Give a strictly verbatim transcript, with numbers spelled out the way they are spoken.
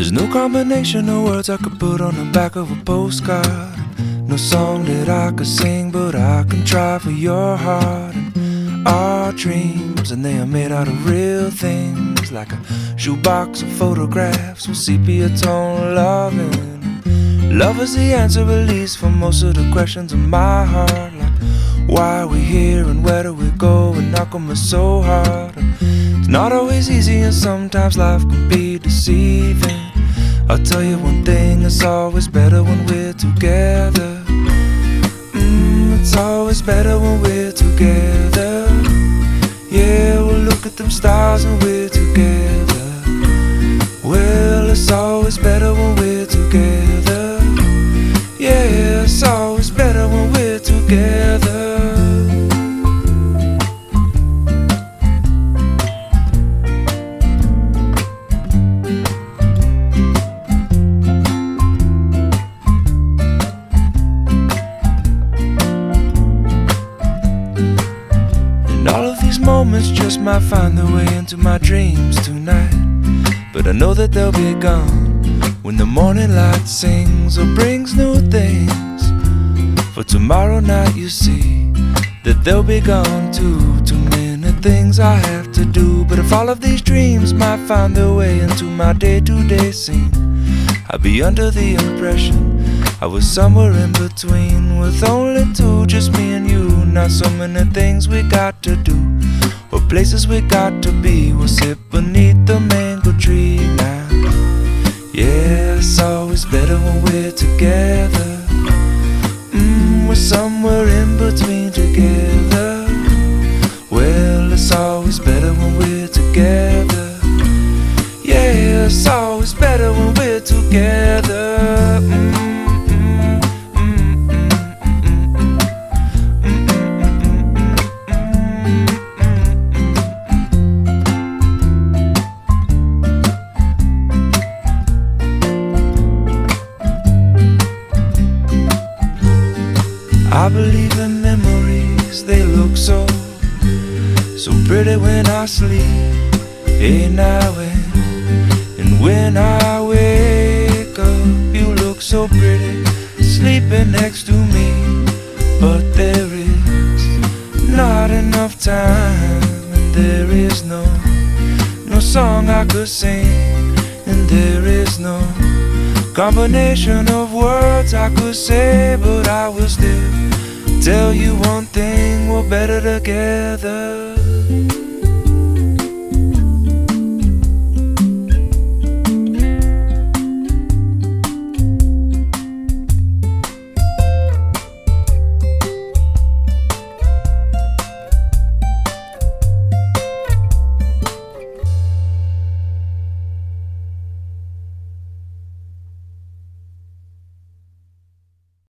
There's no combination of words I could put on the back of a postcard. No song that I could sing, but I can try for your heart. And our dreams, and they are made out of real things, like a shoebox of photographs with sepia tone loving. Love is the answer, at least, for most of the questions in my heart, like why are we here and where do we go, and how come it's so hard. And it's not always easy, and sometimes life can be deceiving. I'll tell you one thing, it's always better when we're together. Mm, it's always better when we're together. Yeah, we'll look at them stars and we're together. Well, it's always better when we're together. Yeah, it's always better when we're together. All of these moments just might find their way into my dreams tonight, but I know that they'll be gone when the morning light sings or brings new things. For tomorrow night you see that they'll be gone too. Too many things I have to do, but if all of these dreams might find their way into my day-to-day scene, I'd be under the impression I was somewhere in between, with only two, just me and you. Not so many things we got to do, or places we got to be. We'll sit beneath the mango tree now. Yeah, it's always better when we're together. Mm, we're somewhere in between together. Well, it's always better when we're together. Yeah, it's always better when we're together. Mm. I believe in memories, they look so, so pretty when I sleep. Hey now and, and when I wake up, you look so pretty, sleeping next to me. But there is not enough time, and there is no, no song I could sing, and there is no combination of words I could say, but I will still tell you one thing, we're better together.